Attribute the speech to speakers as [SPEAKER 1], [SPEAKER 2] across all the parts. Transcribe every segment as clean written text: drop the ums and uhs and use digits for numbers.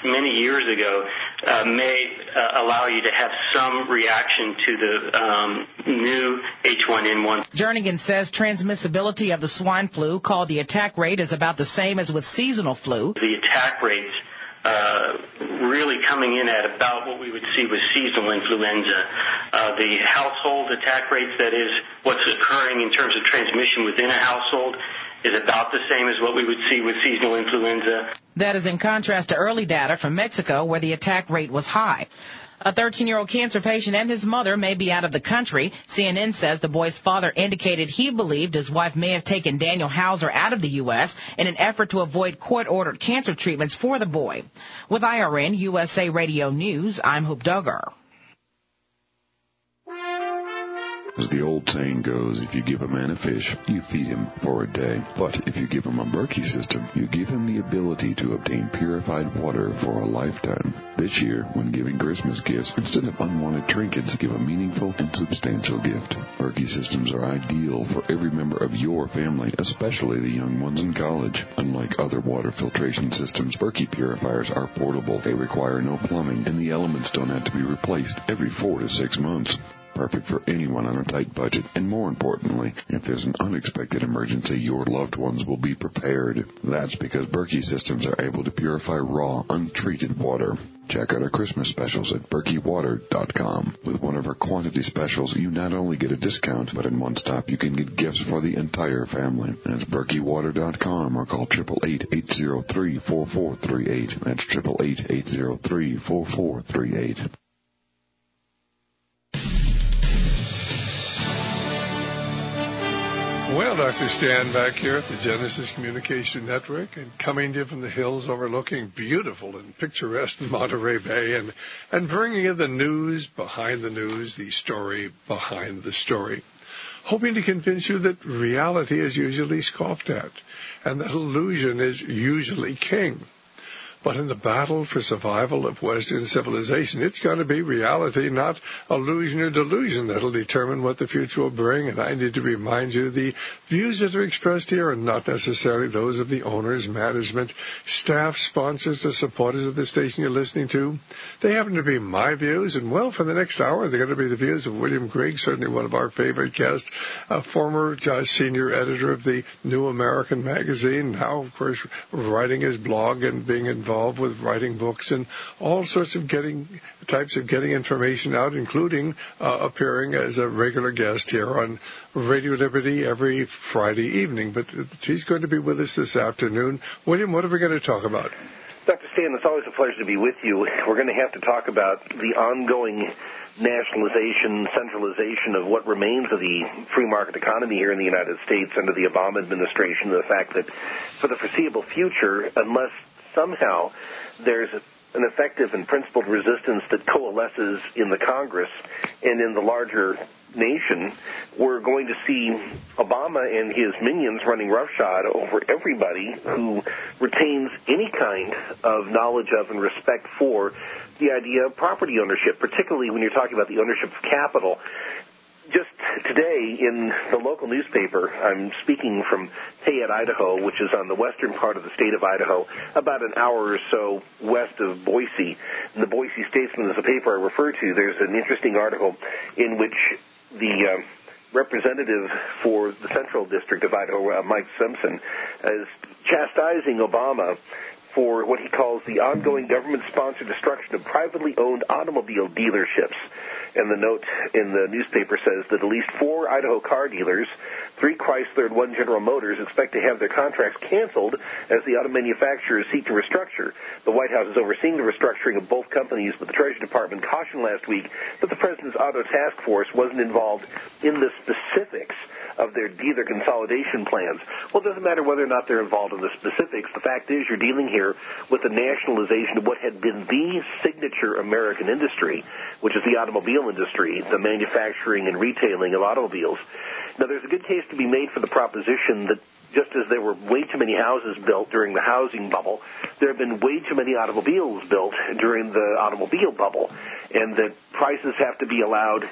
[SPEAKER 1] many years ago may allow you to have some reaction to the new H1N1.
[SPEAKER 2] Jernigan says transmissibility of the swine flu, called the attack rate, is about the same as with seasonal flu.
[SPEAKER 1] The attack rates really coming in at about what we would see with seasonal influenza. The household attack rates, that is what's occurring in terms of transmission within a household, is about the same as what we would see with seasonal influenza.
[SPEAKER 2] That is in contrast to early data from Mexico, where the attack rate was high. A 13-year-old cancer patient and his mother may be out of the country. CNN says the boy's father indicated he believed his wife may have taken Daniel Hauser out of the U.S. in an effort to avoid court-ordered cancer treatments for the boy. With IRN USA Radio News, I'm Hoop Duggar.
[SPEAKER 3] As the old saying goes, if you give a man a fish, you feed him for a day. But if you give him a Berkey system, you give him the ability to obtain purified water for a lifetime. This year, when giving Christmas gifts, instead of unwanted trinkets, give a meaningful and substantial gift. Berkey systems are ideal for every member of your family, especially the young ones in college. Unlike other water filtration systems, Berkey purifiers are portable. They require no plumbing, and the elements don't have to be replaced every 4 to 6 months. Perfect for anyone on a tight budget, and more importantly, if there's an unexpected emergency, your loved ones will be prepared. That's because Berkey systems are able to purify raw, untreated water. Check out our Christmas specials at BerkeyWater.com. With one of our quantity specials, you not only get a discount, but in one stop you can get gifts for the entire family. That's BerkeyWater.com, or call 888-803-4438. That's 888-803-4438.
[SPEAKER 4] Well, Dr. Stan back here at the Genesis Communication Network, and coming to you from the hills overlooking beautiful and picturesque Monterey Bay, and bringing you the news behind the news, the story behind the story. Hoping to convince you that reality is usually scoffed at, and that illusion is usually king. But in the battle for survival of Western civilization, it's going to be reality, not illusion or delusion, that'll determine what the future will bring. And I need to remind you, the views that are expressed here are not necessarily those of the owners, management, staff, sponsors, or supporters of the station you're listening to. They happen to be my views, and well, for the next hour, they're going to be the views of William Grigg, certainly one of our favorite guests, a former senior editor of the New American magazine, now, of course, writing his blog and being involved with writing books and all sorts of types of getting information out, including appearing as a regular guest here on Radio Liberty every Friday evening. But he's going to be with us this afternoon. William, what are we going to talk about?
[SPEAKER 5] Dr. Stan, it's always a pleasure to be with you. We're going to have to talk about the ongoing nationalization, centralization of what remains of the free market economy here in the United States under the Obama administration, the fact that for the foreseeable future, unless somehow there's an effective and principled resistance that coalesces in the Congress and in the larger nation, we're going to see Obama and his minions running roughshod over everybody who retains any kind of knowledge of and respect for the idea of property ownership, particularly when you're talking about the ownership of capital. Just today in the local newspaper, I'm speaking from Payette, Idaho, which is on the western part of the state of Idaho, about an hour or so west of Boise. And the Boise Statesman is the paper I refer to. There's an interesting article in which the representative for the Central District of Idaho, Mike Simpson, is chastising Obama for what he calls the ongoing government-sponsored destruction of privately owned automobile dealerships. And the note in the newspaper says that at least 4 Idaho car dealers, 3 Chrysler and 1 General Motors, expect to have their contracts canceled as the auto manufacturers seek to restructure. The White House is overseeing the restructuring of both companies, but the Treasury Department cautioned last week that the President's Auto Task Force wasn't involved in the specifics of their dealer consolidation plans. Well, it doesn't matter whether or not they're involved in the specifics. The fact is you're dealing here with the nationalization of what had been the signature American industry, which is the automobile industry, the manufacturing and retailing of automobiles. Now, there's a good case to be made for the proposition that just as there were way too many houses built during the housing bubble, there have been way too many automobiles built during the automobile bubble, and that prices have to be allowed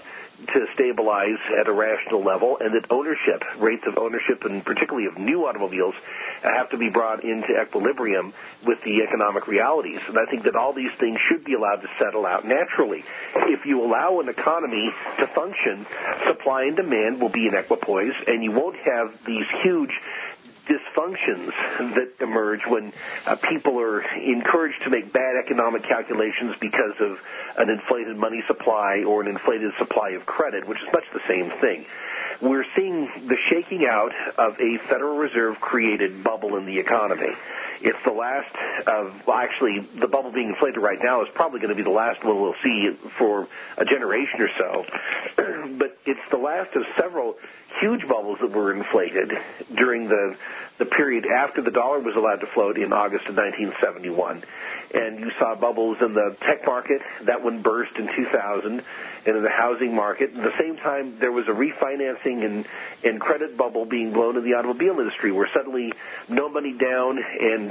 [SPEAKER 5] to stabilize at a rational level, and that rates of ownership, and particularly of new automobiles, have to be brought into equilibrium with the economic realities. And I think that all these things should be allowed to settle out naturally. If you allow an economy to function, supply and demand will be in equipoise, and you won't have these huge dysfunctions that emerge when people are encouraged to make bad economic calculations because of an inflated money supply or an inflated supply of credit, which is much the same thing. We're seeing the shaking out of a Federal Reserve-created bubble in the economy. It's the last of, well, actually, the bubble being inflated right now is probably going to be the last one we'll see for a generation or so. But it's the last of several huge bubbles that were inflated during the period after the dollar was allowed to float in August of 1971. And you saw bubbles in the tech market. That one burst in 2000. And in the housing market. At the same time, there was a refinancing and credit bubble being blown in the automobile industry, where suddenly no money down and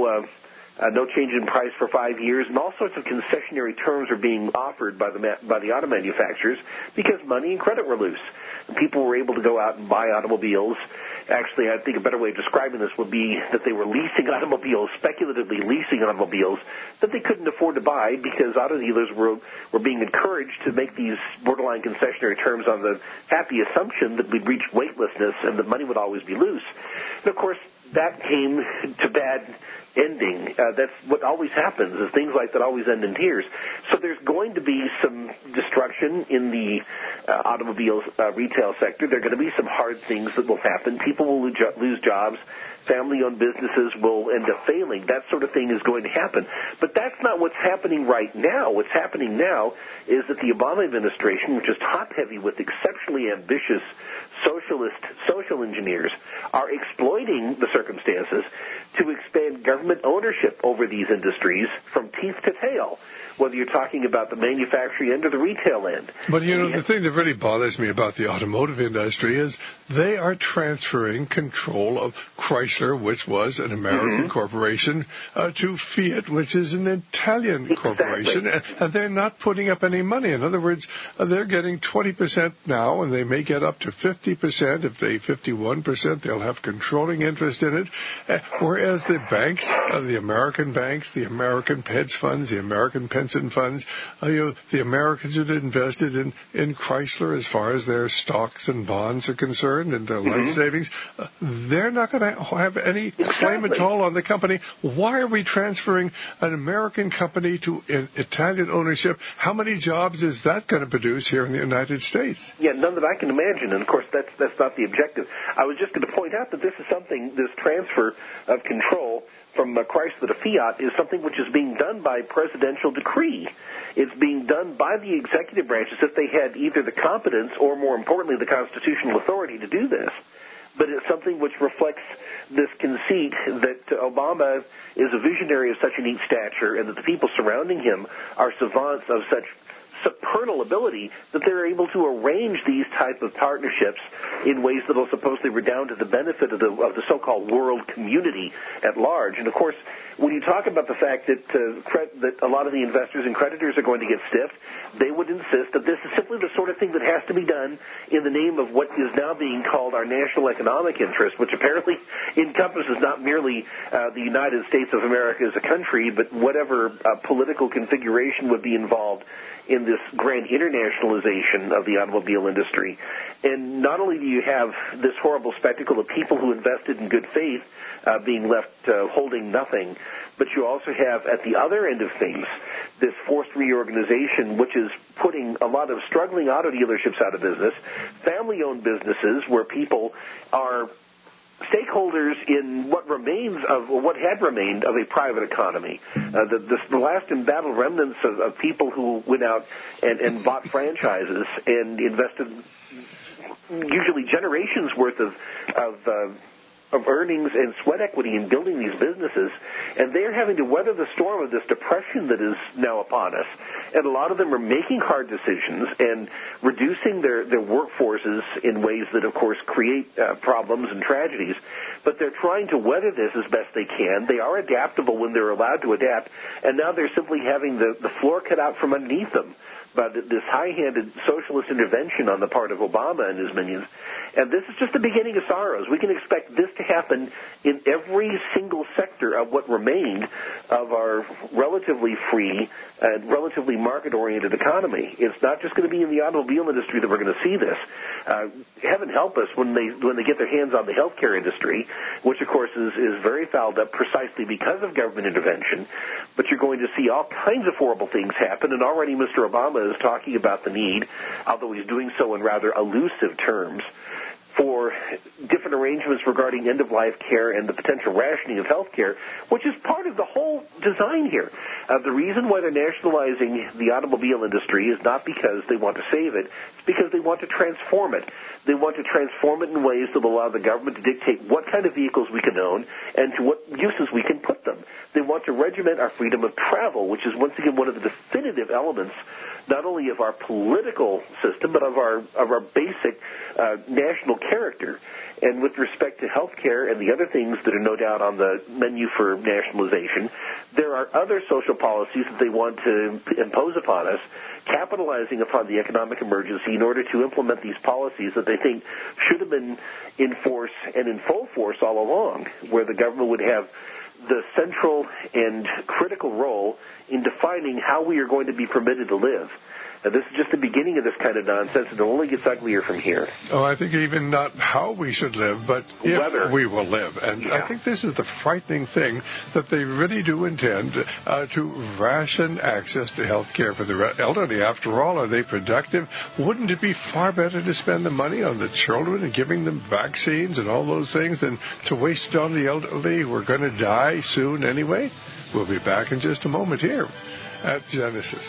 [SPEAKER 5] no change in price for 5 years, and all sorts of concessionary terms are being offered by the auto manufacturers because money and credit were loose. And people were able to go out and buy automobiles. Actually, I think a better way of describing this would be that they were leasing automobiles, speculatively leasing automobiles that they couldn't afford to buy because auto dealers were being encouraged to make these borderline concessionary terms on the happy assumption that we'd reach weightlessness and that money would always be loose. And, of course, that came to bad ending. That's what always happens, is things like that always end in tears. So there's going to be some destruction in the automobile retail sector. There are going to be some hard things that will happen. People will lose jobs. Family-owned businesses will end up failing. That sort of thing is going to happen. But that's not what's happening right now. What's happening now is that the Obama administration, which is top-heavy with exceptionally ambitious social engineers, are exploiting the circumstances to expand government ownership over these industries from teeth to tail, whether you're talking about the manufacturing end or the retail end.
[SPEAKER 4] But, the thing that really bothers me about the automotive industry is they are transferring control of Chrysler, which was an American corporation, to Fiat, which is an Italian corporation, and they're not putting up any money. In other words, they're getting 20% now, and they may get up to 50%. If they 51%, they'll have controlling interest in it, whereas the banks, the American banks, the American hedge funds, the American pension funds, the Americans that invested in Chrysler as far as their stocks and bonds are concerned and their life savings, they're not going to have any claim at all on the company. Why are we transferring an American company to Italian ownership? How many jobs is that going to produce here in the United States?
[SPEAKER 5] Yeah, none that I can imagine, and of course that's not the objective. I was just going to point out that this transfer of control from Chrysler to Fiat is something which is being done by presidential decree. It's being done by the executive branches if they had either the competence or, more importantly, the constitutional authority to do this. But it's something which reflects this conceit that Obama is a visionary of such a neat stature and that the people surrounding him are savants of such supernal ability that they're able to arrange these type of partnerships in ways that will supposedly redound to the benefit of the so-called world community at large. And, of course, when you talk about the fact that a lot of the investors and creditors are going to get stiffed, they would insist that this is simply the sort of thing that has to be done in the name of what is now being called our national economic interest, which apparently encompasses not merely the United States of America as a country, but whatever political configuration would be involved in this grand internationalization of the automobile industry. And not only do you have this horrible spectacle of people who invested in good faith being left holding nothing, but you also have, at the other end of things, this forced reorganization, which is putting a lot of struggling auto dealerships out of business, family-owned businesses where people are stakeholders in what had remained of a private economy. The last embattled remnants of people who went out and bought franchises and invested usually generations worth of earnings and sweat equity in building these businesses, and they're having to weather the storm of this depression that is now upon us. And a lot of them are making hard decisions and reducing their workforces in ways that, of course, create problems and tragedies. But they're trying to weather this as best they can. They are adaptable when they're allowed to adapt, and now they're simply having the floor cut out from underneath them about this high-handed socialist intervention on the part of Obama and his minions. And this is just the beginning of sorrows. We can expect this to happen in every single sector of what remained of our relatively free and relatively market-oriented economy. It's not just going to be in the automobile industry that we're going to see this. Heaven help us when they get their hands on the healthcare industry, which, of course, is very fouled up precisely because of government intervention. But you're going to see all kinds of horrible things happen, and already Mr. Obama is talking about the need, although he's doing so in rather elusive terms, for different arrangements regarding end-of-life care and the potential rationing of health care, which is part of the whole design here. The reason why they're nationalizing the automobile industry is not because they want to save it. It's because they want to transform it. They want to transform it in ways that will allow the government to dictate what kind of vehicles we can own and to what uses we can put them. They want to regiment our freedom of travel, which is once again one of the definitive elements not only of our political system, but of our basic national character. And with respect to health care and the other things that are no doubt on the menu for nationalization, there are other social policies that they want to impose upon us, capitalizing upon the economic emergency in order to implement these policies that they think should have been in force and in full force all along, where the government would have the central and critical role in defining how we are going to be permitted to live. Now, this is just the beginning of this kind of nonsense, and it only gets uglier from here.
[SPEAKER 4] Oh, I think even not how we should live, but if we will live. And I think this is the frightening thing, that they really do intend to ration access to health care for the elderly. After all, are they productive? Wouldn't it be far better to spend the money on the children and giving them vaccines and all those things than to waste it on the elderly who are going to die soon anyway? We'll be back in just a moment here at Genesis.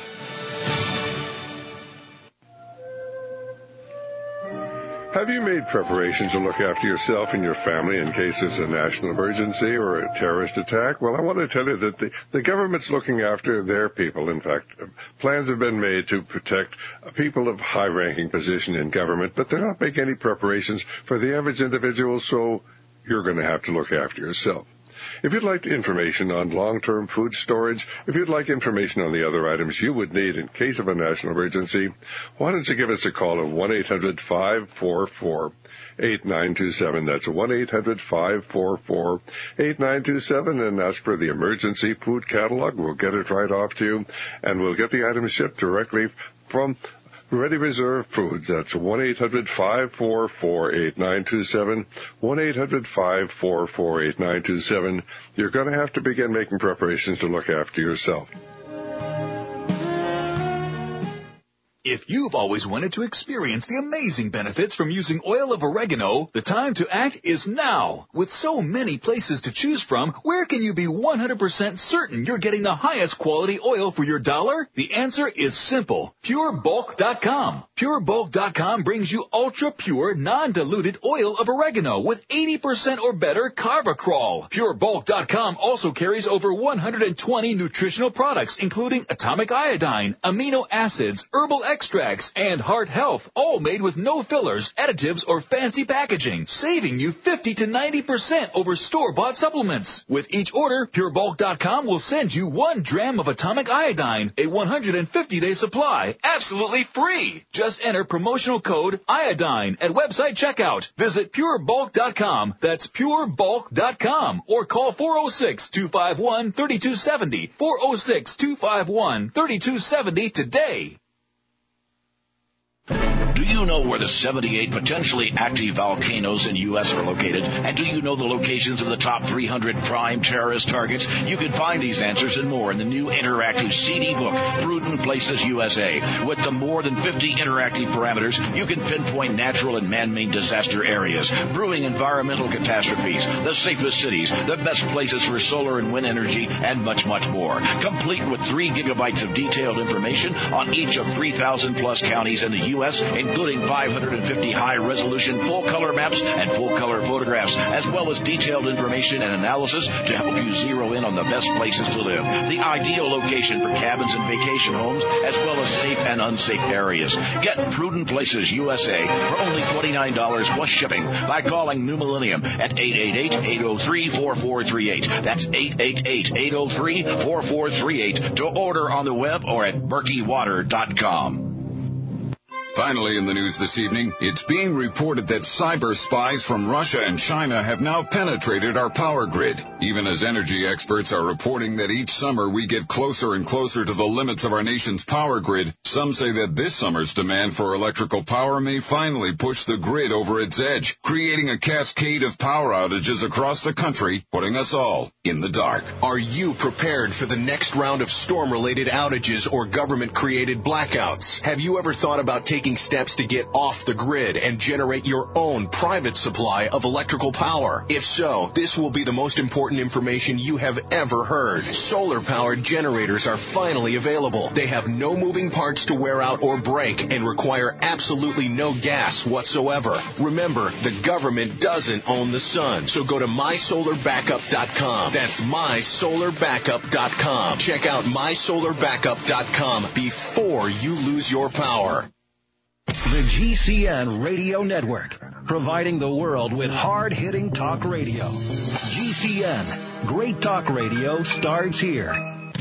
[SPEAKER 4] Have you made preparations to look after yourself and your family in case there's a national emergency or a terrorist attack? Well, I want to tell you that the government's looking after their people. In fact, plans have been made to protect people of high-ranking position in government, but they're not making any preparations for the average individual, so you're going to have to look after yourself. If you'd like information on long-term food storage, if you'd like information on the other items you would need in case of a national emergency, why don't you give us a call at 1-800-544-8927. That's 1-800-544-8927, and ask for the emergency food catalog. We'll get it right off to you, and we'll get the items shipped directly from Ready Reserve Foods. That's 1-800-544-8927, 1-800-544-8927. You're going to have to begin making preparations to look after yourself.
[SPEAKER 6] If you've always wanted to experience the amazing benefits from using oil of oregano, the time to act is now. With so many places to choose from, where can you be 100% certain you're getting the highest quality oil for your dollar? The answer is simple. PureBulk.com. PureBulk.com brings you ultra-pure, non-diluted oil of oregano with 80% or better Carvacrol. PureBulk.com also carries over 120 nutritional products, including atomic iodine, amino acids, herbal extracts, and heart health, all made with no fillers, additives, or fancy packaging, saving you 50 to 90% over store-bought supplements. With each order, PureBulk.com will send you 1 dram of atomic iodine, a 150-day supply, absolutely free. Just enter promotional code iodine at website checkout. Visit PureBulk.com, that's PureBulk.com, or call 406-251-3270, 406-251-3270 today.
[SPEAKER 7] Do you know where the 78 potentially active volcanoes in the U.S. are located? And do you know the locations of the top 300 prime terrorist targets? You can find these answers and more in the new interactive CD book, Prudent Places USA. With the more than 50 interactive parameters, you can pinpoint natural and man-made disaster areas, brewing environmental catastrophes, the safest cities, the best places for solar and wind energy, and much, much more. Complete with 3 gigabytes of detailed information on each of 3,000 plus counties in the U.S., including including 550 high-resolution full-color maps and full-color photographs, as well as detailed information and analysis to help you zero in on the best places to live, the ideal location for cabins and vacation homes, as well as safe and unsafe areas. Get Prudent Places USA for only $29 plus shipping by calling New Millennium at 888-803-4438. That's 888-803-4438 to order on the web or at BerkeyWater.com.
[SPEAKER 3] Finally in the news this evening, it's being reported that cyber spies from Russia and China have now penetrated our power grid. Even as energy experts are reporting that each summer we get closer and closer to the limits of our nation's power grid, some say that this summer's demand for electrical power may finally push the grid over its edge, creating a cascade of power outages across the country, putting us all in the dark.
[SPEAKER 8] Are you prepared for the next round of storm-related outages or government-created blackouts? Have you ever thought about taking steps to get off the grid and generate your own private supply of electrical power? If so, this will be the most important information you have ever heard. Solar-powered generators are finally available. They have no moving parts to wear out or break and require absolutely no gas whatsoever. Remember, the government doesn't own the sun, so go to mysolarbackup.com. That's mysolarbackup.com. Check out mysolarbackup.com before you lose your power.
[SPEAKER 9] The GCN Radio Network, providing the world with hard-hitting talk radio. GCN, great talk radio starts here.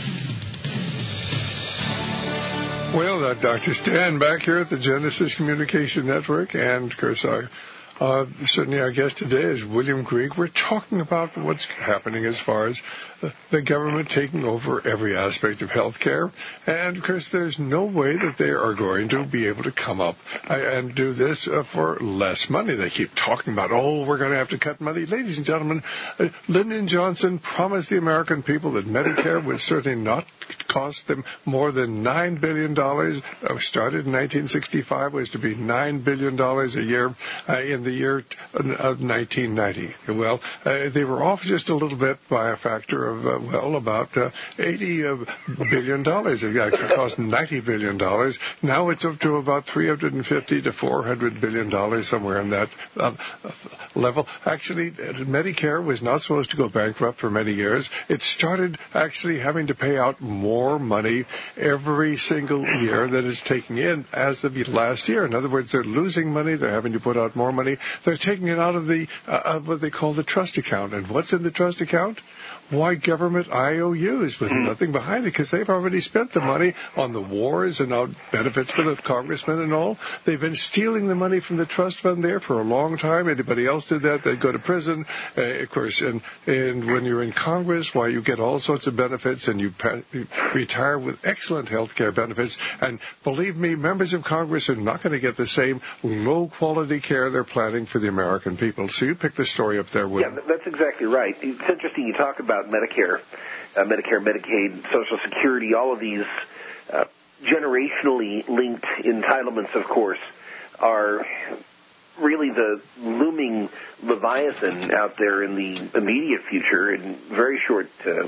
[SPEAKER 4] Well, Dr. Stan back here at the Genesis Communication Network, and of course, certainly our guest today is William Grieg. We're talking about what's happening as far as the government taking over every aspect of health care. And, of course, there's no way that they are going to be able to come up and do this for less money. They keep talking about, we're going to have to cut money. Ladies and gentlemen, Lyndon Johnson promised the American people that Medicare would certainly not cost them more than $9 billion. Started in 1965, was to be $9 billion a year in the year of 1990. Well, they were off just a little bit by a factor of, about $80 billion. It actually cost $90 billion. Now it's up to about $350 to $400 billion, somewhere in that level. Actually, Medicare was not supposed to go bankrupt for many years. It started actually having to pay out more money every single year that it's taking in as of last year. In other words, they're losing money. They're having to put out more money. They're taking it out of the what they call the trust account. And what's in the trust account? Why, government IOUs with nothing behind it, because they've already spent the money on the wars and on benefits for the congressmen and all. They've been stealing the money from the trust fund there for a long time. Anybody else did that, they'd go to prison. Of course, and when you're in Congress, why, you get all sorts of benefits, and you retire with excellent health care benefits. And believe me, members of Congress are not going to get the same low-quality care they're planning for the American people. So you pick the story up there, Will.
[SPEAKER 5] Yeah, that's exactly right. It's interesting you talk about Medicare, Medicaid, Social Security, all of these generationally linked entitlements, of course, are really the looming leviathan out there in the immediate future. In a very short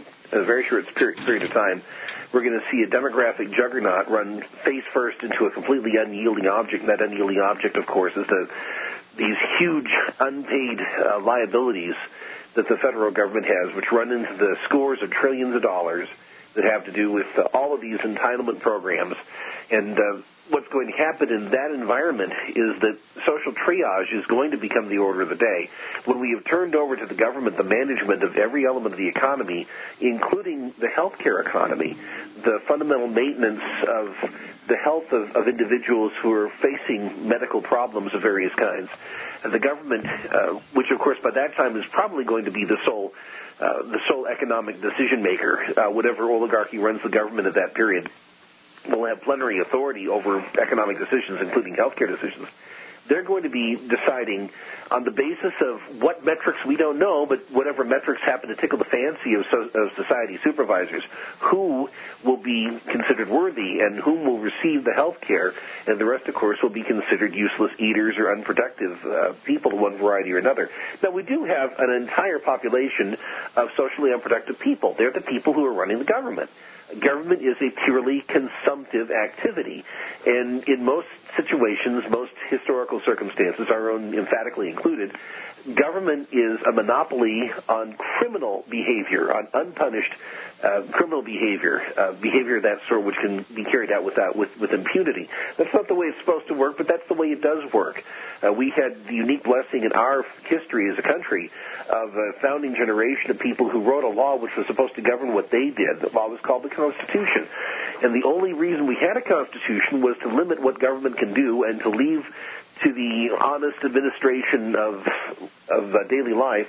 [SPEAKER 5] period of time, we're going to see a demographic juggernaut run face first into a completely unyielding object. And that unyielding object, of course, is these huge unpaid liabilities that the federal government has, which run into the scores of trillions of dollars that have to do with all of these entitlement programs. And what's going to happen in that environment is that social triage is going to become the order of the day. When we have turned over to the government the management of every element of the economy, including the healthcare economy, the fundamental maintenance of the health of individuals who are facing medical problems of various kinds, and the government, which of course by that time is probably going to be the sole economic decision maker, whatever oligarchy runs the government at that period, will have plenary authority over economic decisions, including healthcare decisions. They're going to be deciding on the basis of what metrics we don't know, but whatever metrics happen to tickle the fancy of society supervisors, who will be considered worthy and whom will receive the health care, and the rest, of course, will be considered useless eaters or unproductive people of one variety or another. Now, we do have an entire population of socially unproductive people. They're the people who are running the government. Government is a purely consumptive activity. And in most situations, most historical circumstances, our own emphatically included, government is a monopoly on criminal behavior, on unpunished criminal behavior, behavior of that sort which can be carried out with impunity. That's not the way it's supposed to work, but that's the way it does work. We had the unique blessing in our history as a country of a founding generation of people who wrote a law which was supposed to govern what they did. The law was called the Constitution. And the only reason we had a Constitution was to limit what government can do and to leave to the honest administration of daily life,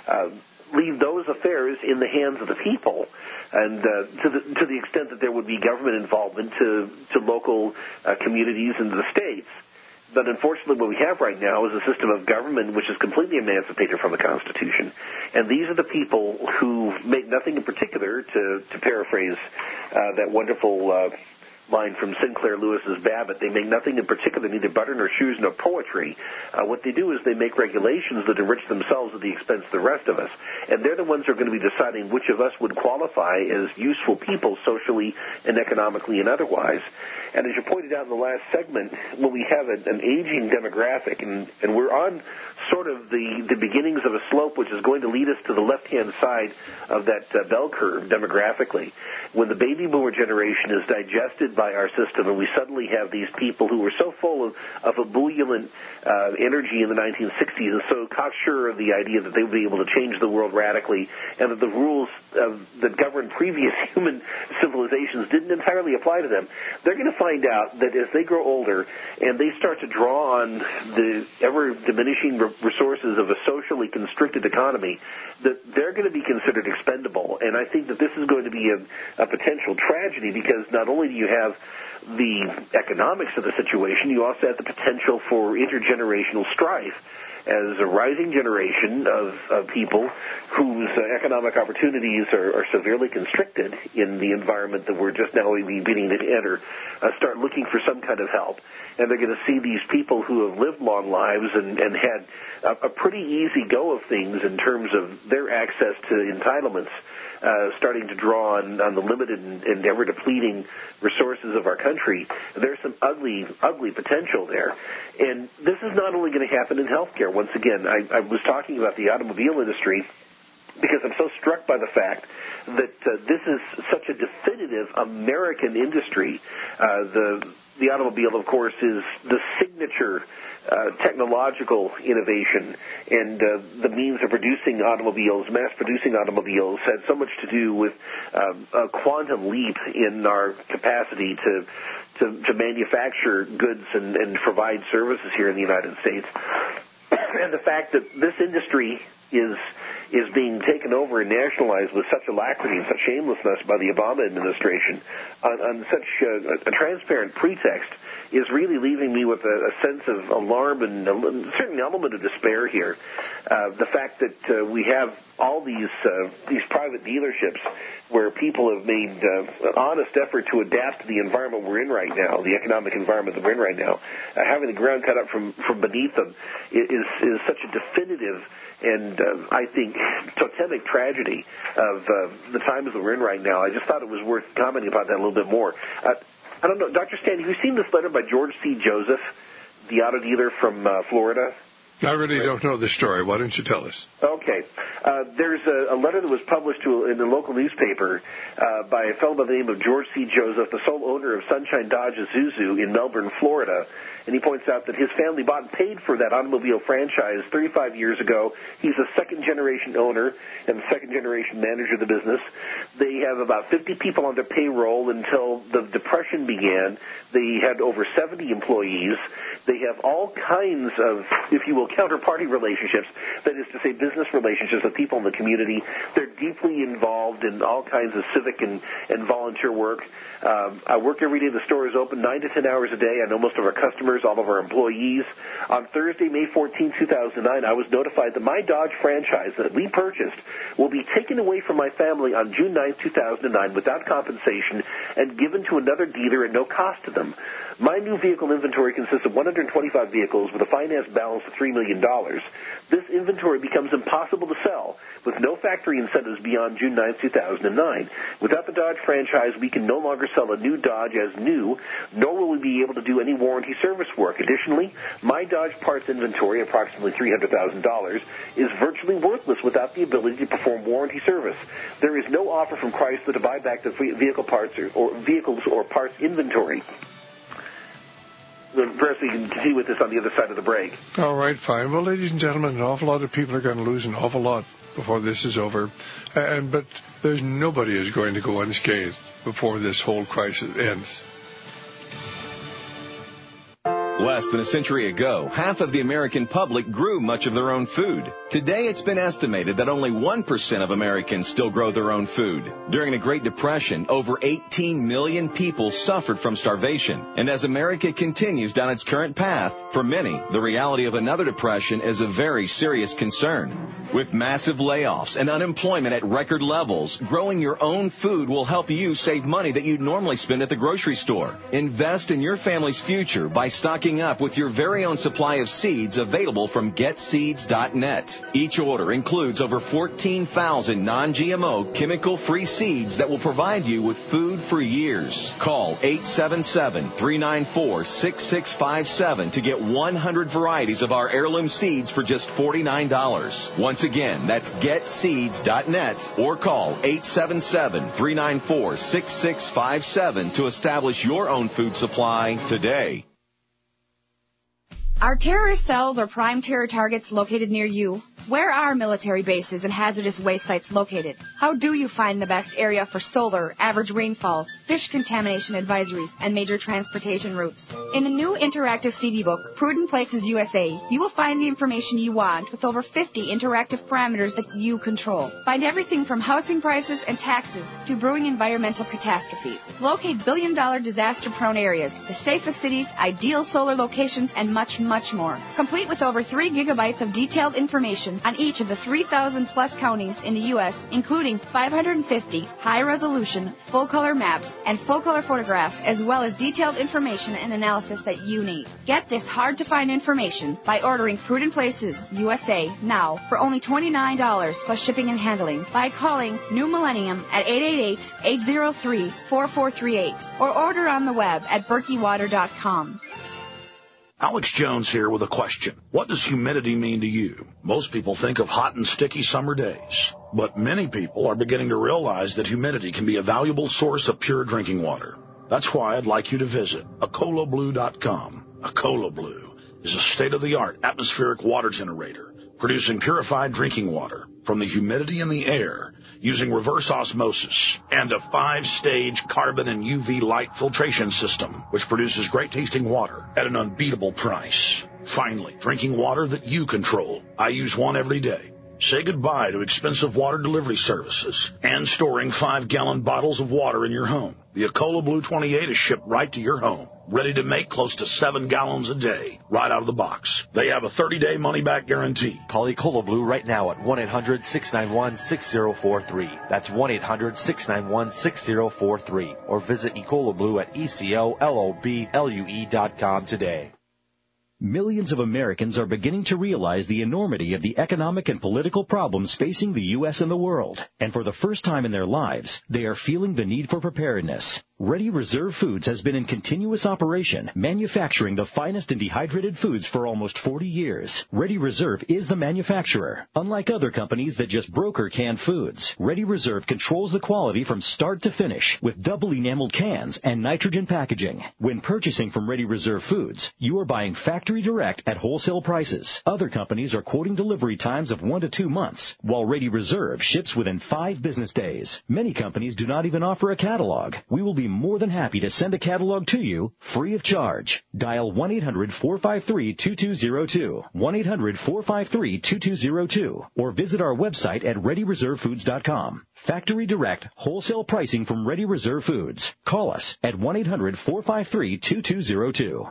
[SPEAKER 5] leave those affairs in the hands of the people, and to the extent that there would be government involvement to local communities and the states. But unfortunately, what we have right now is a system of government which is completely emancipated from the Constitution. And these are the people who make nothing in particular, to paraphrase that wonderful line from Sinclair Lewis's Babbitt, they make nothing in particular, neither butter nor shoes nor poetry. What they do is they make regulations that enrich themselves at the expense of the rest of us. And they're the ones who are going to be deciding which of us would qualify as useful people socially and economically and otherwise. And as you pointed out in the last segment, when we have an aging demographic, and we're on sort of the beginnings of a slope which is going to lead us to the left-hand side of that bell curve demographically, when the baby boomer generation is digested by our system and we suddenly have these people who were so full of ebullient energy in the 1960s and so cocksure of the idea that they would be able to change the world radically and that the rules that governed previous human civilizations didn't entirely apply to them, they're going to find out that as they grow older and they start to draw on the ever-diminishing resources of a socially constricted economy, that they're going to be considered expendable. And I think that this is going to be a potential tragedy because not only do you have the economics of the situation, you also have the potential for intergenerational strife as a rising generation of people whose economic opportunities are severely constricted in the environment that we're just now beginning to enter, start looking for some kind of help. And they're going to see these people who have lived long lives and had a pretty easy go of things in terms of their access to entitlements, starting to draw on the limited and ever-depleting resources of our country. There's some ugly potential there. And this is not only going to happen in healthcare. Once again, I was talking about the automobile industry because I'm so struck by the fact that this is such a definitive American industry. The automobile, of course, is the signature technological innovation, and the means of producing automobiles, mass-producing automobiles, had so much to do with a quantum leap in our capacity to manufacture goods and provide services here in the United States. And the fact that this industry is being taken over and nationalized with such alacrity and such shamelessness by the Obama administration on such a transparent pretext is really leaving me with a sense of alarm and a certain element of despair here. The fact that we have all these private dealerships where people have made an honest effort to adapt to the environment we're in right now, the economic environment that we're in right now, having the ground cut up from beneath them is such a definitive and I think totemic tragedy of the times that we're in right now. I just thought it was worth commenting about that a little bit more. I don't know, Dr. Stan, have you seen this letter by George C. Joseph, the auto dealer from Florida?
[SPEAKER 4] I really don't know the story. Why don't you tell us?
[SPEAKER 5] Okay. There's a letter that was published in the local newspaper by a fellow by the name of George C. Joseph, the sole owner of Sunshine Dodge Isuzu in Melbourne, Florida. And he points out that his family bought and paid for that automobile franchise 35 years ago. He's a second-generation owner and second-generation manager of the business. They have about 50 people on their payroll until the Depression began. They had over 70 employees. They have all kinds of, if you will, counterparty relationships, that is to say business relationships with people in the community. They're deeply involved in all kinds of civic and volunteer work. I work every day. The store is open 9 to 10 hours a day. I know most of our customers, all of our employees. On Thursday, May 14, 2009, I was notified that my Dodge franchise that we purchased will be taken away from my family on June 9, 2009 without compensation and given to another dealer at no cost to them. My new vehicle inventory consists of 125 vehicles with a finance balance of $3 million. This inventory becomes impossible to sell with no factory incentives beyond June 9, 2009. Without the Dodge franchise, we can no longer sell a new Dodge as new, nor will we be able to do any warranty service work. Additionally, my Dodge parts inventory, approximately $300,000, is virtually worthless without the ability to perform warranty service. There is no offer from Chrysler to buy back the vehicle parts or vehicles or parts inventory. Perhaps we can continue with this on the other side of the break.
[SPEAKER 4] All right, fine. Well, ladies and gentlemen, an awful lot of people are going to lose an awful lot before this is over. But there's nobody is going to go unscathed before this whole crisis ends.
[SPEAKER 10] Less than a century ago, half of the American public grew much of their own food. Today, it's been estimated that only 1% of Americans still grow their own food. During the Great Depression, over 18 million people suffered from starvation. And as America continues down its current path, for many, the reality of another depression is a very serious concern. With massive layoffs and unemployment at record levels, growing your own food will help you save money that you'd normally spend at the grocery store. Invest in your family's future by stocking up with your very own supply of seeds available from GetSeeds.net. Each order includes over 14,000 non-GMO, chemical-free seeds that will provide you with food for years. Call 877-394-6657 to get 100 varieties of our heirloom seeds for just $49. Once again, that's GetSeeds.net or call 877-394-6657 to establish your own food supply today.
[SPEAKER 11] Are terrorist cells or prime terror targets located near you? Where are military bases and hazardous waste sites located? How do you find the best area for solar, average rainfalls, fish contamination advisories, and major transportation routes? In the new interactive CD book, Prudent Places USA, you will find the information you want with over 50 interactive parameters that you control. Find everything from housing prices and taxes to brewing environmental catastrophes. Locate billion-dollar disaster-prone areas, the safest cities, ideal solar locations, and much more. Complete with over 3 gigabytes of detailed information on each of the 3,000-plus counties in the U.S., including 550 high-resolution, full-color maps and full-color photographs, as well as detailed information and analysis that you need. Get this hard-to-find information by ordering Prudent Places USA now for only $29 plus shipping and handling by calling New Millennium at 888-803-4438 or order on the web at berkeywater.com.
[SPEAKER 7] Alex Jones here with a question. What does humidity mean to you? Most people think of hot and sticky summer days, but many people are beginning to realize that humidity can be a valuable source of pure drinking water. That's why I'd like you to visit AcolaBlue.com. Acola Blue is a state-of-the-art atmospheric water generator producing purified drinking water from the humidity in the air using reverse osmosis and a 5-stage carbon and UV light filtration system, which produces great-tasting water at an unbeatable price. Finally, drinking water that you control. I use one every day. Say goodbye to expensive water delivery services and storing 5-gallon bottles of water in your home. The Acola Blue 28 is shipped right to your home, ready to make close to 7 gallons a day, right out of the box. They have a 30-day money-back guarantee.
[SPEAKER 12] Call Acola Blue right now at 1-800-691-6043. That's 1-800-691-6043. Or visit Acola Blue at ECOLOBLUE.com today.
[SPEAKER 9] Millions of Americans are beginning to realize the enormity of the economic and political problems facing the U.S. and the world. And for the first time in their lives, they are feeling the need for preparedness. Ready Reserve Foods has been in continuous operation, manufacturing the finest in dehydrated foods for almost 40 years. Ready Reserve is the manufacturer. Unlike other companies that just broker canned foods, Ready Reserve controls the quality from start to finish with double enameled cans and nitrogen packaging. When purchasing from Ready Reserve Foods, you are buying factory direct at wholesale prices. Other companies are quoting delivery times of 1 to 2 months, while Ready Reserve ships within 5 business days. Many companies do not even offer a catalog. We will be more than happy to send a catalog to you free of charge. Dial 1-800-453-2202, 1-800-453-2202, or visit our website at ReadyReserveFoods.com. Factory direct, wholesale pricing from Ready Reserve Foods. Call us at 1-800-453-2202.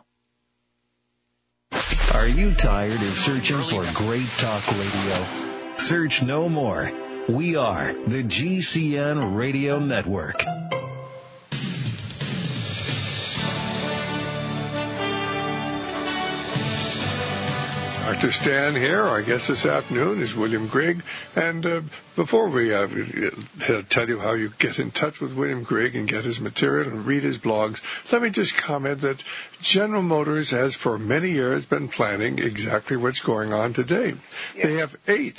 [SPEAKER 9] Are you tired of searching for great talk radio? Search no more. We are the GCN Radio Network.
[SPEAKER 4] Dr. Stan here. Our guest this afternoon is William Grigg. And before we tell you how you get in touch with William Grigg and get his material and read his blogs, let me just comment that General Motors has for many years been planning exactly what's going on today. They have eight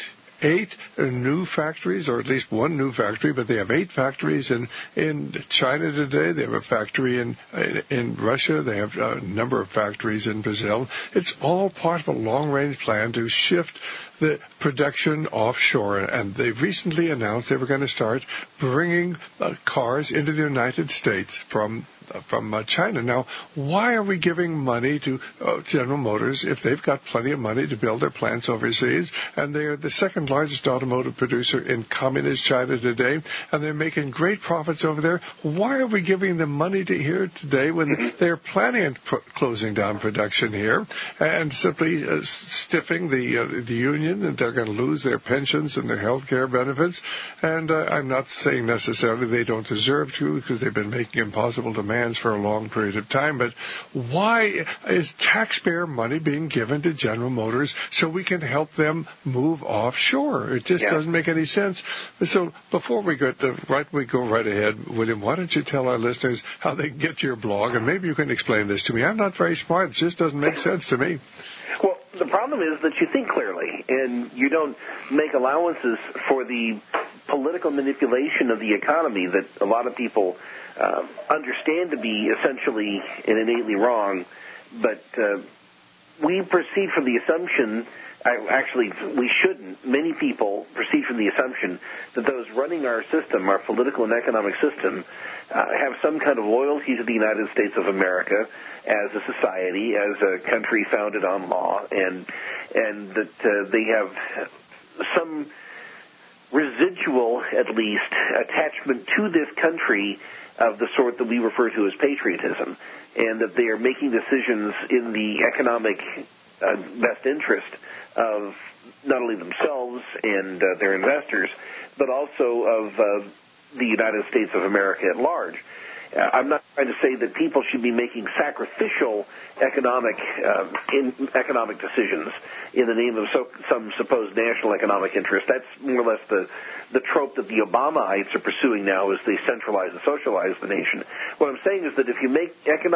[SPEAKER 4] new factories, or at least one new factory, but they have 8 factories in China today. They have a factory in Russia. They have a number of factories in Brazil. It's all part of a long-range plan to shift the production offshore, and they've recently announced they were going to start bringing cars into the United States from China. Now, why are we giving money to General Motors if they've got plenty of money to build their plants overseas, and they are the second largest automotive producer in communist China today, and they're making great profits over there? Why are we giving them money to here today when they're planning on closing down production here and simply stiffing the union, and they're going to lose their pensions and their health care benefits? And I'm not saying necessarily they don't deserve to, because they've been making impossible demands for a long period of time, but why is taxpayer money being given to General Motors so we can help them move offshore? It just doesn't make any sense. So before we go right ahead, William, why don't you tell our listeners how they can get to your blog, and maybe you can explain this to me. I'm not very smart. It just doesn't make sense to me.
[SPEAKER 5] Well, the problem is that you think clearly, and you don't make allowances for the political manipulation of the economy that a lot of people understand to be essentially and innately wrong, but we proceed from the assumption, actually we shouldn't, many people proceed from the assumption that those running our system, our political and economic system, have some kind of loyalty to the United States of America as a society, as a country founded on law, and that they have some residual, at least, attachment to this country of the sort that we refer to as patriotism, and that they are making decisions in the economic best interest of not only themselves and their investors, but also of the United States of America at large. I'm not trying to say that people should be making sacrificial economic decisions in the name of some supposed national economic interest. That's more or less the trope that the Obamaites are pursuing now as they centralize and socialize the nation. What I'm saying is that if you make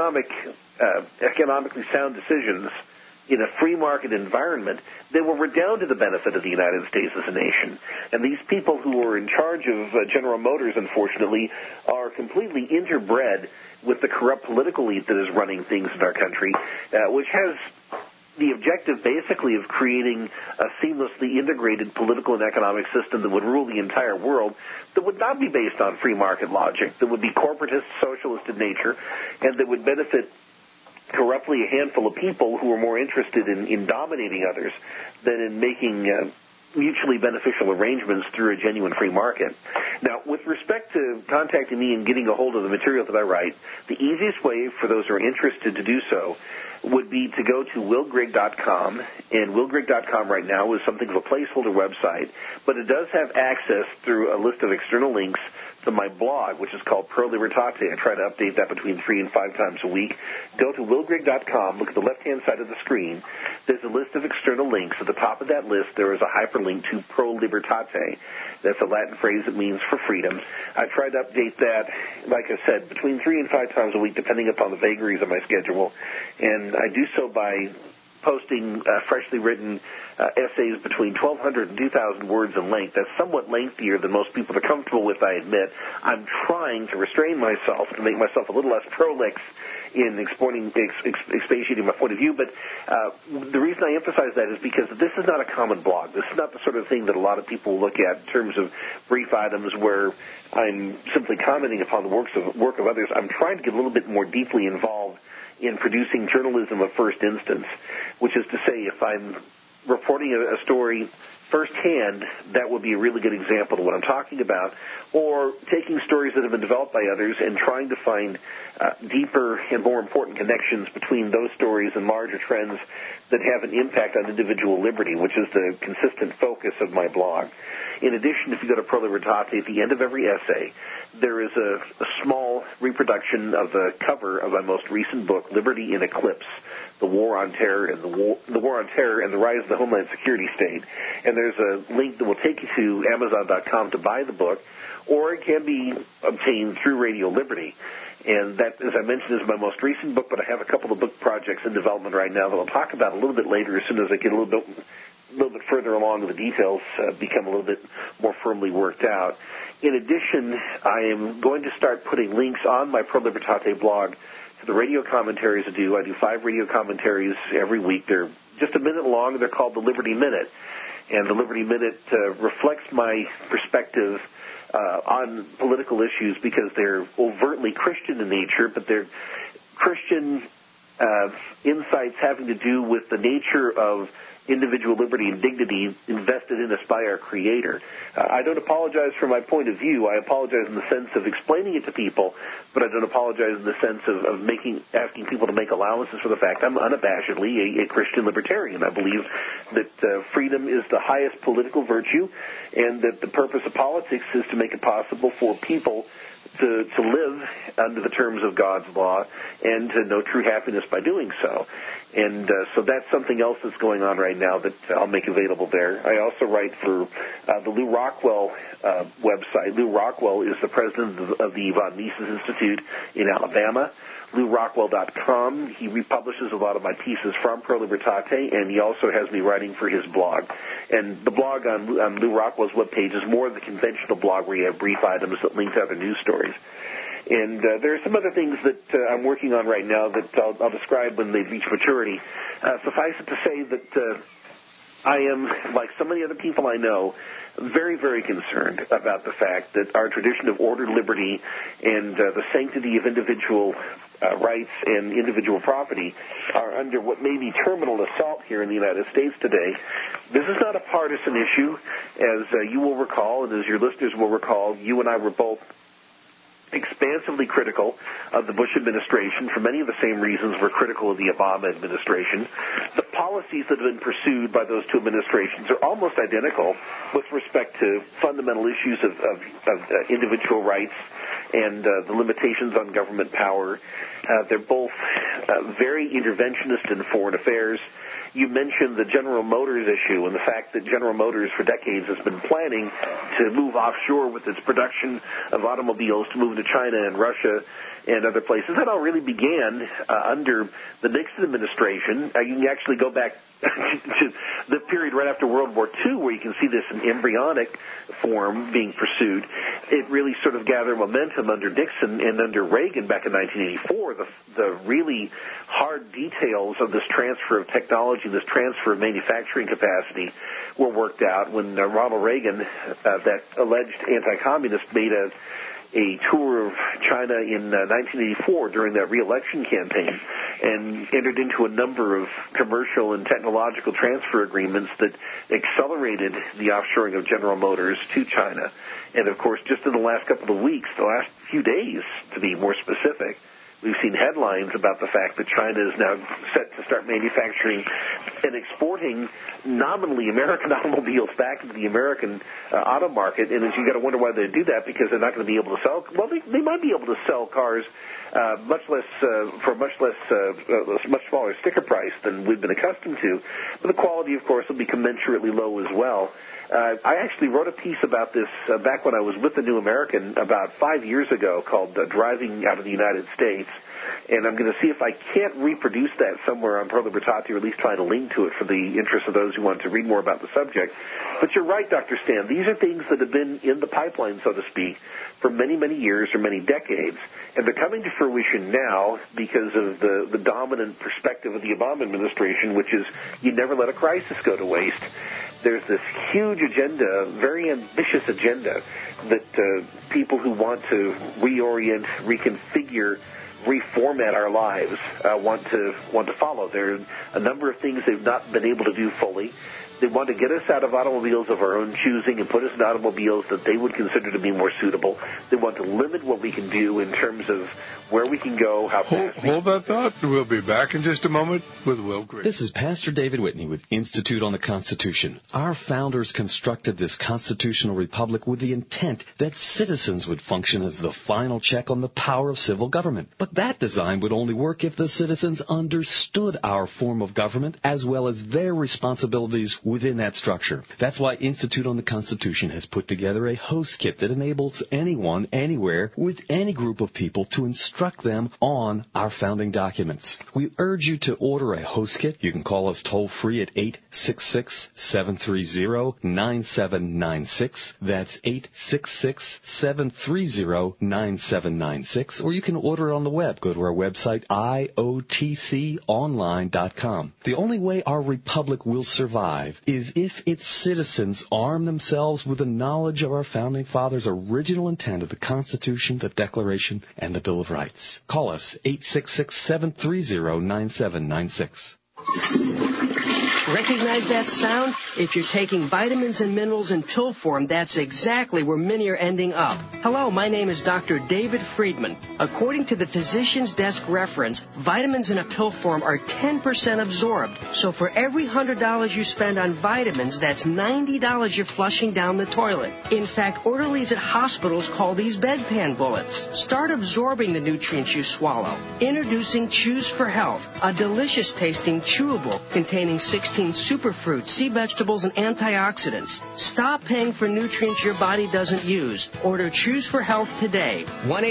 [SPEAKER 5] economically sound decisions in a free market environment, they will redound to the benefit of the United States as a nation. And these people who are in charge of General Motors, unfortunately, are completely interbred with the corrupt political elite that is running things in our country, which has the objective basically of creating a seamlessly integrated political and economic system that would rule the entire world, that would not be based on free market logic, that would be corporatist, socialist in nature, and that would benefit corruptly a handful of people who are more interested in dominating others than in making mutually beneficial arrangements through a genuine free market. Now, with respect to contacting me and getting a hold of the material that I write, the easiest way for those who are interested to do so would be to go to willgrigg.com, and willgrigg.com right now is something of a placeholder website, but it does have access through a list of external links to my blog, which is called Pro Libertate. I try to update that between 3 and 5 times a week. Go to willgrigg.com, look at the left-hand side of the screen. There's a list of external links. At the top of that list, there is a hyperlink to Pro Libertate. That's a Latin phrase that means for freedom. I try to update that, like I said, between 3 and 5 times a week, depending upon the vagaries of my schedule. And I do so by posting freshly written essays between 1,200 and 2,000 words in length. That's somewhat lengthier than most people are comfortable with, I admit. I'm trying to restrain myself to make myself a little less prolix in expatiating my point of view, but the reason I emphasize that is because this is not a common blog. This is not the sort of thing that a lot of people look at in terms of brief items where I'm simply commenting upon the work of others. I'm trying to get a little bit more deeply involved in producing journalism of first instance, which is to say, if I'm reporting a story firsthand, that would be a really good example of what I'm talking about, or taking stories that have been developed by others and trying to find deeper and more important connections between those stories and larger trends that have an impact on individual liberty, which is the consistent focus of my blog. In addition, if you go to Pro Libertate, at the end of every essay, there is a small reproduction of the cover of my most recent book, Liberty in Eclipse, The War on Terror and the War on Terror and the Rise of the Homeland Security State. And there's a link that will take you to Amazon.com to buy the book, or it can be obtained through Radio Liberty. And that, as I mentioned, is my most recent book, but I have a couple of book projects in development right now that I'll talk about a little bit later as soon as I get a little bit further along and the details become a little bit more firmly worked out. In addition, I am going to start putting links on my Pro Libertate blog to the radio commentaries I do. I do 5 radio commentaries every week. They're just a minute long. They're called the Liberty Minute. And the Liberty Minute reflects my perspective on political issues because they're overtly Christian in nature, but they're Christian insights having to do with the nature of individual liberty and dignity invested in us by our Creator. I don't apologize for my point of view. I apologize in the sense of explaining it to people, but I don't apologize in the sense of asking people to make allowances for the fact I'm unabashedly a Christian libertarian. I believe that freedom is the highest political virtue, and that the purpose of politics is to make it possible for people to live under the terms of God's law and to know true happiness by doing so. And so that's something else that's going on right now that I'll make available there. I also write for the Lew Rockwell website. Lew Rockwell is the president of the Von Mises Institute in Alabama. LewRockwell.com. He republishes a lot of my pieces from Pro Libertate, and he also has me writing for his blog. And the blog on Lew Rockwell's webpage is more of the conventional blog where you have brief items that link to other news stories. And there are some other things that I'm working on right now that I'll describe when they reach maturity. Suffice it to say that I am, like so many other people I know, very, very concerned about the fact that our tradition of ordered liberty and the sanctity of individual rights and individual property are under what may be terminal assault here in the United States today. This is not a partisan issue. As you will recall, and as your listeners will recall, you and I were both expansively critical of the Bush administration for many of the same reasons we're critical of the Obama administration. The policies that have been pursued by those two administrations are almost identical with respect to fundamental issues of individual rights and the limitations on government power. They're both very interventionist in foreign affairs. You mentioned the General Motors issue and the fact that General Motors for decades has been planning to move offshore with its production of automobiles to move to China and Russia and other places. That all really began under the Nixon administration. You can actually go back to the period right after World War II where you can see this in embryonic form being pursued. It really sort of gathered momentum under Nixon and under Reagan back in 1984. The really hard details of this transfer of technology, this transfer of manufacturing capacity were worked out when Ronald Reagan, that alleged anti-communist, made a tour of China in 1984 during that re-election campaign and entered into a number of commercial and technological transfer agreements that accelerated the offshoring of General Motors to China. And, of course, just in the last couple of weeks, the last few days, to be more specific, we've seen headlines about the fact that China is now set to start manufacturing and exporting nominally American automobiles back into the American auto market. And as you got to wonder why they do that, because they're not going to be able to sell. Well, they might be able to sell cars for a much smaller sticker price than we've been accustomed to. But the quality, of course, will be commensurately low as well. I actually wrote a piece about this back when I was with the New American about 5 years ago called Driving Out of the United States. And I'm going to see if I can't reproduce that somewhere on Pro Libertate, or at least find a link to it for the interest of those who want to read more about the subject. But you're right, Dr. Stan. These are things that have been in the pipeline, so to speak, for many, many years or many decades. And they're coming to fruition now because of the dominant perspective of the Obama administration, which is you never let a crisis go to waste. There's this huge agenda, very ambitious agenda, that people who want to reorient, reconfigure, reformat our lives want to follow. There are a number of things they've not been able to do fully. They want to get us out of automobiles of our own choosing and put us in automobiles that they would consider to be more suitable. They want to limit what we can do in terms of where we can go, how fast.
[SPEAKER 4] Hold that thought. We'll be back in just a moment with Will Grigg.
[SPEAKER 13] This is Pastor David Whitney with Institute on the Constitution. Our founders constructed this constitutional republic with the intent that citizens would function as the final check on the power of civil government. But that design would only work if the citizens understood our form of government as well as their responsibilities within that structure. That's why Institute on the Constitution has put together a host kit that enables anyone, anywhere, with any group of people to instruct them on our founding documents. We urge you to order a host kit. You can call us toll-free at 866-730-9796. That's 866-730-9796. Or you can order it on the web. Go to our website, iotconline.com. The only way our republic will survive is if its citizens arm themselves with the knowledge of our founding fathers' original intent of the Constitution, the Declaration, and the Bill of Rights. Call us 866-730-9796.
[SPEAKER 14] Recognize that sound? If you're taking vitamins and minerals in pill form, that's exactly where many are ending up. Hello, my name is Dr. David Friedman. According to the Physician's Desk reference, vitamins in a pill form are 10% absorbed. So for every $100 you spend on vitamins, that's $90 you're flushing down the toilet. In fact, orderlies at hospitals call these bedpan bullets. Start absorbing the nutrients you swallow. Introducing Chews for Health, a delicious-tasting chewable containing 16 superfruits, sea vegetables, and antioxidants. Stop paying for nutrients your body doesn't use. Order Chews for Health today.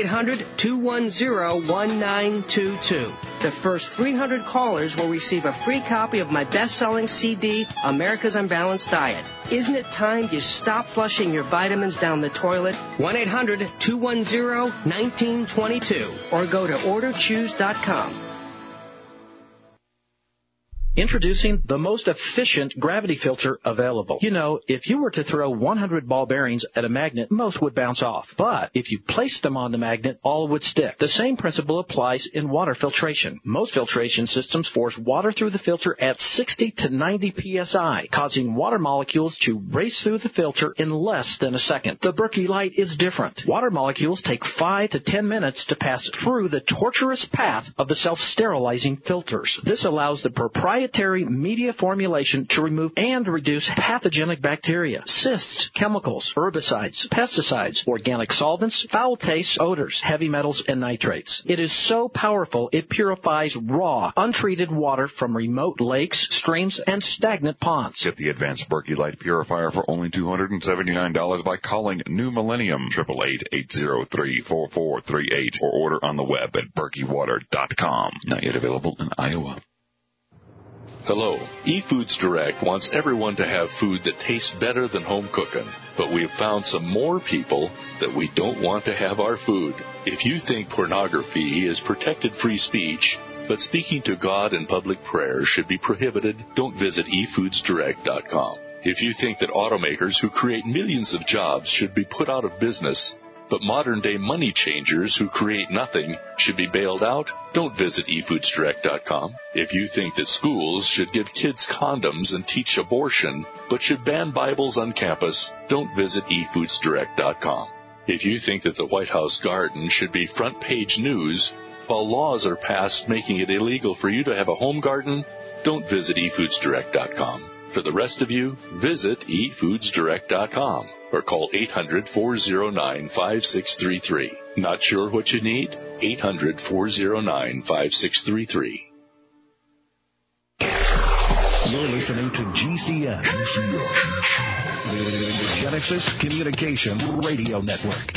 [SPEAKER 14] 1-800-210-1922. The first 300 callers will receive a free copy of my best-selling CD, America's Unbalanced Diet. Isn't it time you stop flushing your vitamins down the toilet? 1-800-210-1922 or go to orderchews.com.
[SPEAKER 15] Introducing the most efficient gravity filter available. You know, if you were to throw 100 ball bearings at a magnet, most would bounce off. But if you placed them on the magnet, all would stick. The same principle applies in water filtration. Most filtration systems force water through the filter at 60 to 90 psi, causing water molecules to race through the filter in less than a second. The Berkey Light is different. Water molecules take 5 to 10 minutes to pass through the tortuous path of the self-sterilizing filters. This allows the proprietary media formulation to remove and reduce pathogenic bacteria, cysts, chemicals, herbicides, pesticides, organic solvents, foul tastes, odors, heavy metals, and nitrates. It is so powerful it purifies raw, untreated water from remote lakes, streams, and stagnant ponds.
[SPEAKER 3] Get the advanced Berkey Light Purifier for only $279 by calling New Millennium 888-803-4438 or order on the web at berkeywater.com. Not yet available in Iowa.
[SPEAKER 16] Hello. eFoods Direct wants everyone to have food that tastes better than home cooking, but we have found some more people that we don't want to have our food. If you think pornography is protected free speech, but speaking to God in public prayer should be prohibited, don't visit eFoodsDirect.com. If you think that automakers who create millions of jobs should be put out of business, but modern-day money changers who create nothing should be bailed out, don't visit eFoodsDirect.com. If you think that schools should give kids condoms and teach abortion, but should ban Bibles on campus, don't visit eFoodsDirect.com. If you think that the White House garden should be front-page news, while laws are passed making it illegal for you to have a home garden, don't visit eFoodsDirect.com. For the rest of you, visit eFoodsDirect.com or call 800-409-5633. Not sure what you need? 800-409-5633.
[SPEAKER 17] You're listening to GCN, the Genesis Communication Radio Network.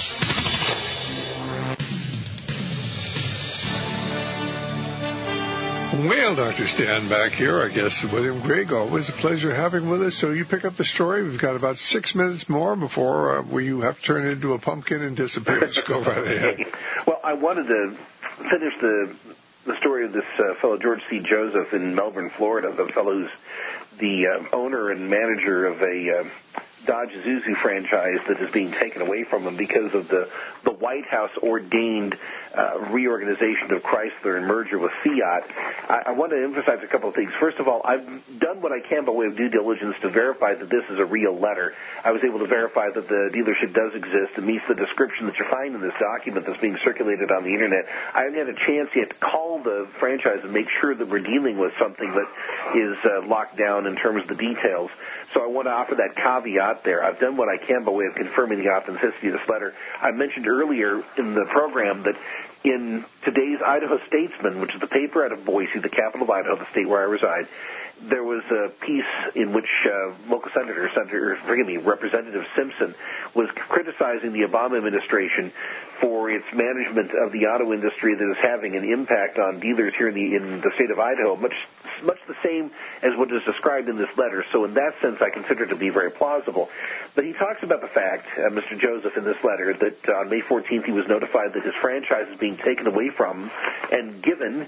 [SPEAKER 4] Well, Dr. Stan back here. I guess William Grigg, always a pleasure having with us. So you pick up the story. We've got about 6 minutes more before you have to turn it into a pumpkin and disappear. Just go right ahead.
[SPEAKER 5] Well, I wanted to finish the story of this fellow, George C. Joseph, in Melbourne, Florida, the fellow who's the owner and manager of a Dodge Isuzu franchise that is being taken away from them because of the White House ordained reorganization of Chrysler and merger with Fiat. I want to emphasize a couple of things. First of all, I've done what I can by way of due diligence to verify that this is a real letter. I was able to verify that the dealership does exist and meets the description that you find in this document that's being circulated on the Internet. I haven't had a chance yet to call the franchise and make sure that we're dealing with something that is locked down in terms of the details. So I want to offer that caveat there. I've done what I can by way of confirming the authenticity of this letter. I mentioned earlier in the program that in today's Idaho Statesman, which is the paper out of Boise, the capital of Idaho, the state where I reside, there was a piece in which local Representative Simpson was criticizing the Obama administration for its management of the auto industry that is having an impact on dealers here in the state of Idaho, much the same as what is described in this letter. So in that sense, I consider it to be very plausible. But he talks about the fact, Mr. Joseph, in this letter, that on May 14th he was notified that his franchise is being taken away from him and given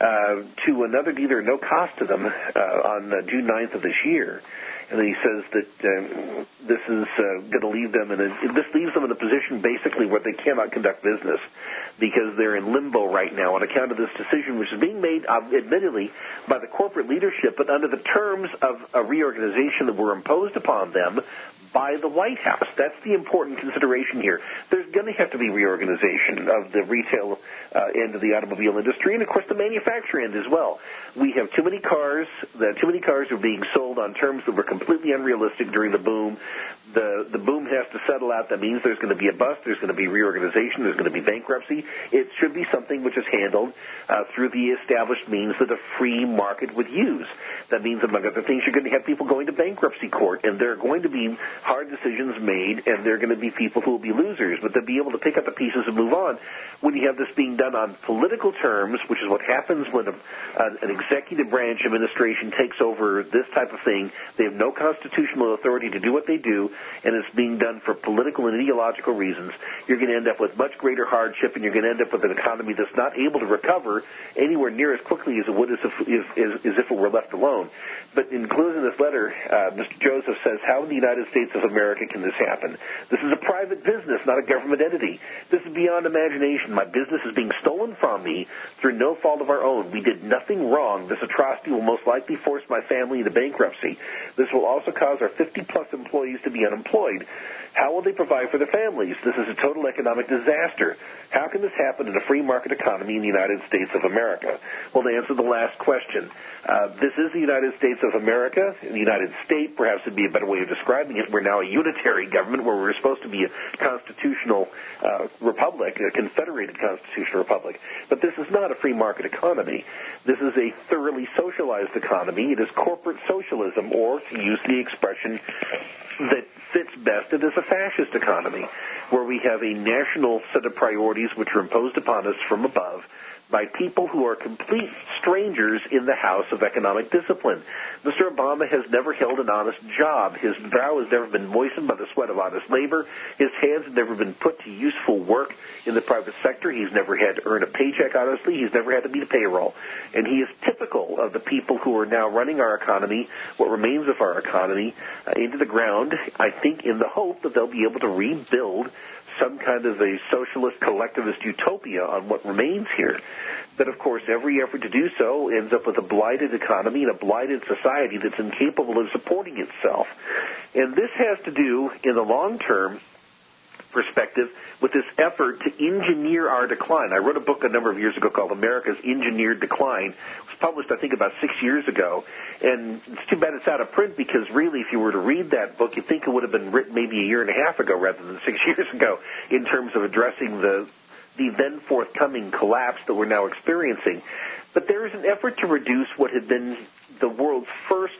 [SPEAKER 5] to another dealer at no cost to them on June 9th of this year. And then he says that this is going to leave them this leaves them in a position basically where they cannot conduct business because they're in limbo right now on account of this decision, which is being made, admittedly, by the corporate leadership, but under the terms of a reorganization that were imposed upon them by the White House. That's the important consideration here. There's going to have to be reorganization of the retail end of the automobile industry and, of course, the manufacturer end as well. We have too many cars. Too many cars are being sold on terms that were completely unrealistic during the boom. The boom has to settle out. That means there's going to be a bust. There's going to be reorganization. There's going to be bankruptcy. It should be something which is handled through the established means that a free market would use. That means, among other things, you're going to have people going to bankruptcy court, and there are going to be hard decisions made, and there are going to be people who will be losers, but they'll be able to pick up the pieces and move on. When you have this being done on political terms, which is what happens when an executive branch administration takes over this type of thing, they have no constitutional authority to do what they do, and it's being done for political and ideological reasons, you're going to end up with much greater hardship, and you're going to end up with an economy that's not able to recover anywhere near as quickly as it would as if it were left alone. But in closing this letter, Mr. Joseph says, how in the United States of America can this happen? This is a private business, not a government entity. This is beyond imagination. My business is being stolen from me through no fault of our own. We did nothing wrong. This atrocity will most likely force my family into bankruptcy. This will also cause our 50-plus employees to be unemployed. How will they provide for their families? This is a total economic disaster. How can this happen in a free market economy in the United States of America? Well, to answer the last question, this is the United States of America. In the United States, perhaps would be a better way of describing it. We're now a unitary government where we're supposed to be a constitutional republic, a confederated constitutional republic. But this is not a free market economy. This is a thoroughly socialized economy. It is corporate socialism, or to use the expression that fits best, it is a fascist economy, where we have a national set of priorities which are imposed upon us from above by people who are complete strangers in the house of economic discipline. Mr. Obama has never held an honest job. His brow has never been moistened by the sweat of honest labor. His hands have never been put to useful work in the private sector. He's never had to earn a paycheck honestly. He's never had to meet a payroll. And he is typical of the people who are now running our economy, what remains of our economy, into the ground, I think in the hope that they'll be able to rebuild some kind of a socialist collectivist utopia on what remains here. But, of course, every effort to do so ends up with a blighted economy and a blighted society that's incapable of supporting itself. And this has to do, in the long-term perspective, with this effort to engineer our decline. I wrote a book a number of years ago called America's Engineered Decline. It was published, I think, about 6 years ago. And it's too bad it's out of print because, really, if you were to read that book, you'd think it would have been written maybe a year and a half ago rather than 6 years ago in terms of addressing the then forthcoming collapse that we're now experiencing. But there is an effort to reduce what had been the world's first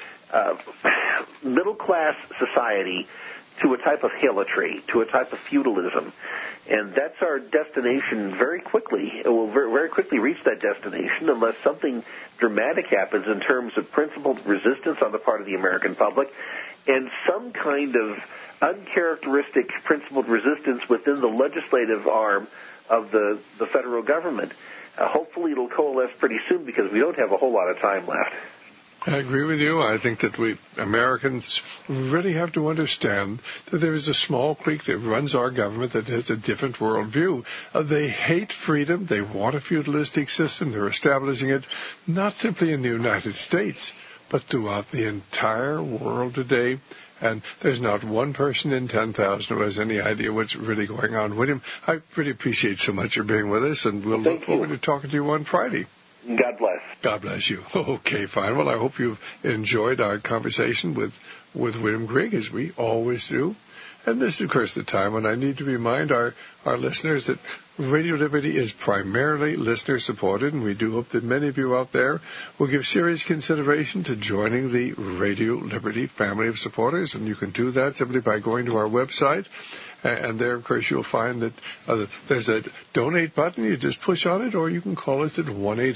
[SPEAKER 5] middle-class society to a type of helotry, to a type of feudalism. And that's our destination very quickly. It will very quickly reach that destination unless something dramatic happens in terms of principled resistance on the part of the American public and some kind of uncharacteristic principled resistance within the legislative arm of the federal government. Hopefully it'll coalesce pretty soon because we don't have a whole lot of time left.
[SPEAKER 4] I agree with you. I think that we Americans really have to understand that there is a small clique that runs our government that has a different worldview. They hate freedom. They want a feudalistic system. They're establishing it not simply in the United States, but throughout the entire world today. And there's not one person in 10,000 who has any idea what's really going on. William, I really appreciate so much your being with us, and we'll look forward to talking to you on Friday.
[SPEAKER 5] God bless.
[SPEAKER 4] God bless you. Okay, fine. Well, I hope you've enjoyed our conversation with William Grigg, as we always do. And this is, of course, the time when I need to remind our listeners that Radio Liberty is primarily listener-supported, and we do hope that many of you out there will give serious consideration to joining the Radio Liberty family of supporters, and you can do that simply by going to our website. And there, of course, you'll find that there's a donate button. You just push on it, or you can call us at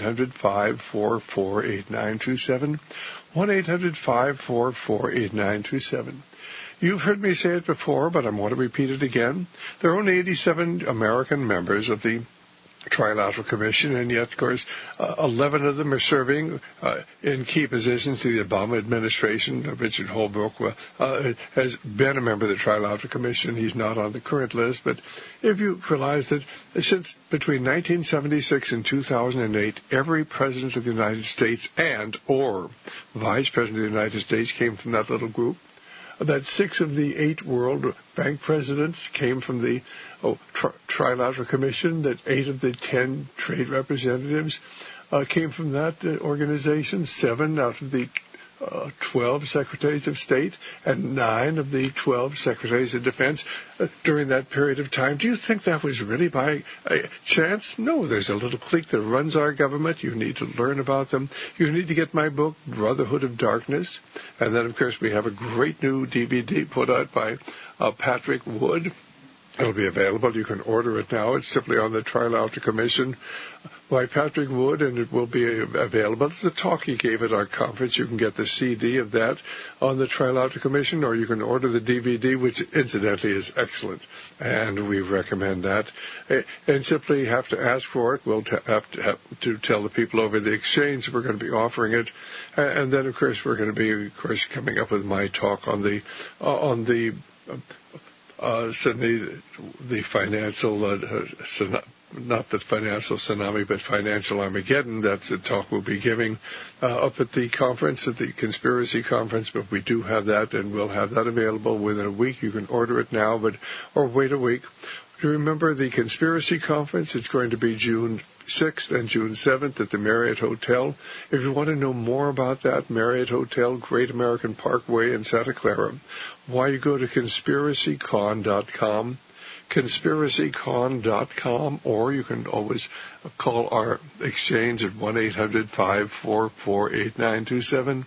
[SPEAKER 4] 1-800-544-8927, 1-800-544-8927. You've heard me say it before, but I want to repeat it again. There are only 87 American members of the Trilateral Commission, and yet, of course, 11 of them are serving in key positions. The Obama administration. Richard Holbrooke has been a member of the Trilateral Commission. He's not on the current list, but if you realize that since between 1976 and 2008, every president of the United States and or vice president of the United States came from that little group, that 6 of the 8 World Bank presidents came from the Trilateral Commission, that 8 of the 10 trade representatives came from that organization, 7 out of the 12 secretaries of state, and 9 of the 12 secretaries of defense during that period of time. Do you think that was really by chance? No, there's a little clique that runs our government. You need to learn about them. You need to get my book, Brotherhood of Darkness. And then, of course, we have a great new DVD put out by Patrick Wood. It'll be available. You can order it now. It's simply on the Trilateral Commission by Patrick Wood, and it will be available. It's the talk he gave at our conference. You can get the CD of that on the Trilateral Commission, or you can order the DVD, which incidentally is excellent, and we recommend that. And simply have to ask for it. We'll have to tell the people over the exchange we're going to be offering it, and then, of course, we're going to be, of course, coming up with my talk on the financial, not the financial tsunami, but financial Armageddon. That's the talk we'll be giving up at the conference, at the Conspiracy Conference. But we do have that, and we'll have that available within a week. You can order it now, or wait a week. Do you remember the Conspiracy Conference? It's going to be June 6th and June 7th at the Marriott Hotel. If you want to know more about that, Marriott Hotel, Great American Parkway in Santa Clara, why you go to conspiracycon.com, conspiracycon.com, or you can always call our exchange at 1-800-544-8927.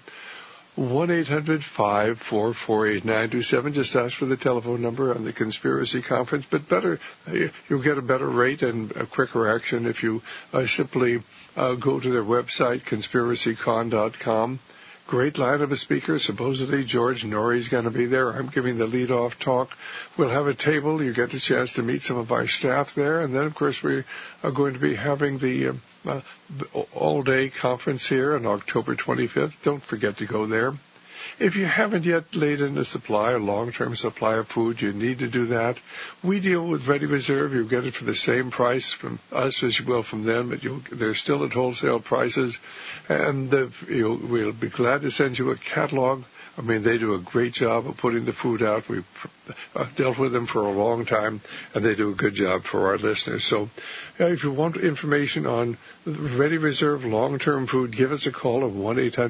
[SPEAKER 4] 1-800-544-8927. Just ask for the telephone number on the Conspiracy Conference. But better, you'll get a better rate and a quicker action if you simply go to their website, conspiracycon.com. Great lineup of speakers. Supposedly George Norrie's going to be there. I'm giving the lead-off talk. We'll have a table. You get the chance to meet some of our staff there. And then, of course, we are going to be having the all-day conference here on October 25th. Don't forget to go there. If you haven't yet laid in a long-term supply of food, you need to do that. We deal with Ready Reserve. You'll get it for the same price from us as you will from them, but they're still at wholesale prices. And we'll be glad to send you a catalog. I mean, they do a great job of putting the food out. We've dealt with them for a long time, and they do a good job for our listeners. So if you want information on Ready Reserve long-term food, give us a call at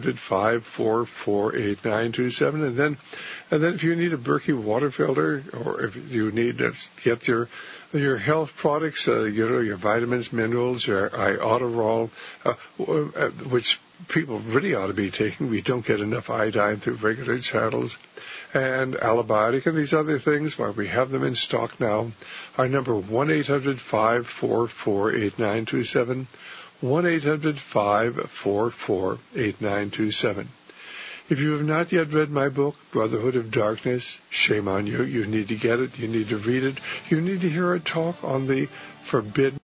[SPEAKER 4] 1-800-544-8927. And then if you need a Berkey water filter, or if you need to get your health products, your vitamins, minerals, your Iodoral, which people really ought to be taking. We don't get enough iodine through regular channels. And Alibiotic and these other things, well, we have them in stock now. Our number, 1-800-544-8927, 1-800-544-8927. If you have not yet read my book, Brotherhood of Darkness, shame on you. You need to get it. You need to read it. You need to hear a talk on the forbidden